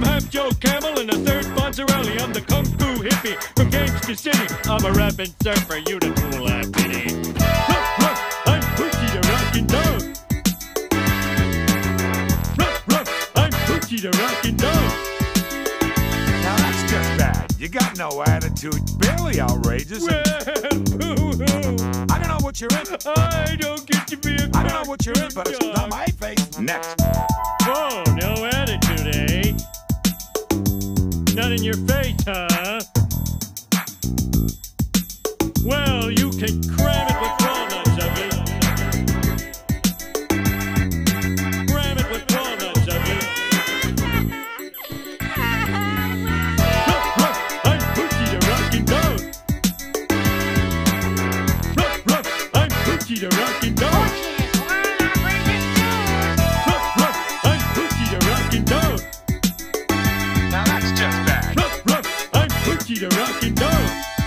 I'm half Joe Camel and a third Fonzarelli. I'm the kung fu hippie from Gangsta City. I'm a rapping surfer, you the cool ass pity. Ruff, ruff, I'm Poochie the Rockin' Dog. Ruff, ruff, I'm Poochie the Rockin' Dog. Now that's just bad. You got no attitude. Barely outrageous. Well, boo-hoo. I don't know what you're in. I don't get to be a I don't know what you're in, but it's not my face. Next. Oh, no attitude, eh? Not in your face, huh? Well, you can cram it with walnuts, ugly. Cram it with walnuts, ugly. Ruff, ruff, I'm Poochie the Rockin' Dog. Ruff, ruff, I'm Poochie the Rockin' Dog. Ruff, ruff, I'm Poochie the Rockin' Dog. Now that's just bad. Ruff, ruff, I'm Poochie the Rockin' Dog.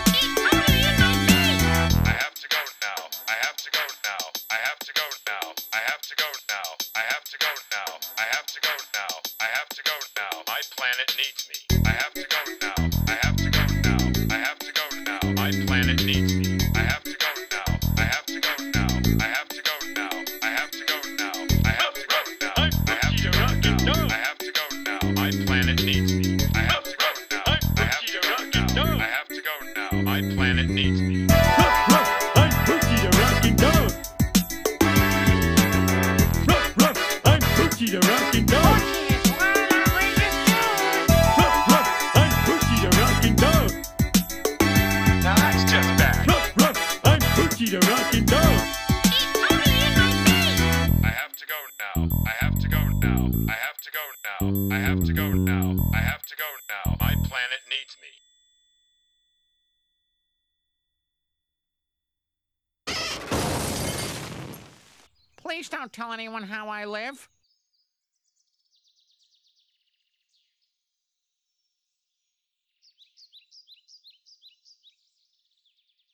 I have to go now. I have to go now. I have to go now. I have to go now. I have to go now. I have to go now. I have to go now. My planet needs me. I have to go now. I have to go now. I have to go now. My planet needs me. I have to go now. I have to go now. I have to go now. I have to go now. I have to go now. I'm I have Poochie to the go Rockin' now. Dog. I have to go now. My planet needs me. I have to go now. I'm I have Poochie to the go Rockin' now. Dog. I have to go now. My planet needs me. Ruff, ruff, I'm Poochie the Rockin' Dog. Ruff, ruff, I'm Poochie the Rockin' Dog. Ruff, ruff, I'm Poochie the Rockin' Dog. Now that's just bad. Ruff, ruff, I'm Poochie the Rockin' Dog. I have to go now. I have to go now. I have to go now. I have to go now. I have to go now. My planet needs me. Please don't tell anyone how I live.